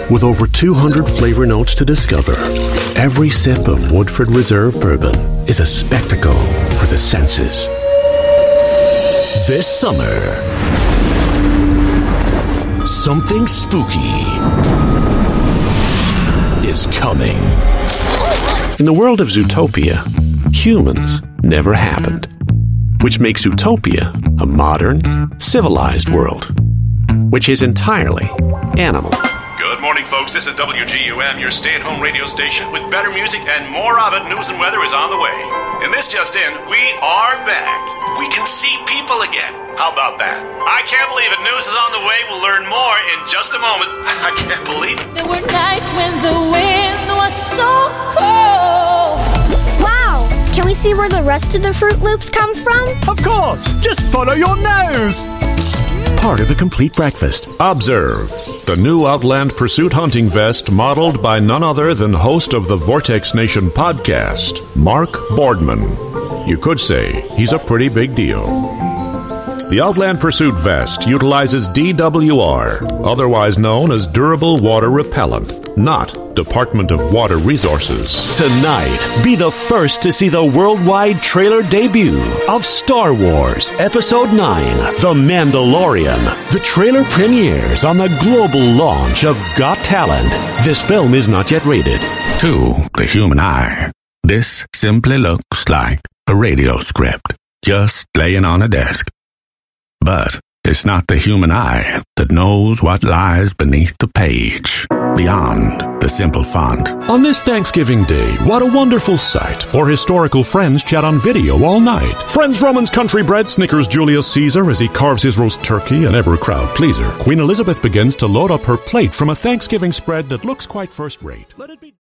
With over 200 flavor notes to discover, every sip of Woodford Reserve Bourbon is a spectacle for the senses. This summer, something spooky is coming. In the world of Zootopia, humans never happened, which makes Zootopia a modern, civilized world, which is entirely animal. Good morning, folks. This is WGUM, your stay-at-home radio station with better music and more of it. News and weather is on the way. And this just in, we are back. We can see people again. How about that? I can't believe it. News is on the way. We'll learn more in just a moment. I can't believe it. There were nights when the wind was so cold. Wow! Can we see where the rest of the Fruit Loops come from? Of course! Just follow your nose! Part of a complete breakfast. Observe, the new Outland Pursuit hunting vest modeled by none other than host of the Vortex Nation podcast, Mark Boardman. You could say he's a pretty big deal. The Outland Pursuit vest utilizes DWR, otherwise known as Durable Water Repellent, not Department of Water Resources. Tonight, be the first to see the worldwide trailer debut of Star Wars Episode 9, The Mandalorian. The trailer premieres on the global launch of Got Talent. This film is not yet rated. To the human eye, this simply looks like a radio script, just laying on a desk. But it's not the human eye that knows what lies beneath the page, beyond the simple font. On this Thanksgiving Day, what a wonderful sight for historical friends chat on video all night. Friends Roman's country bread Snickers Julius Caesar as he carves his roast turkey, an ever-crowd pleaser. Queen Elizabeth begins to load up her plate from a Thanksgiving spread that looks quite first-rate. Let it be.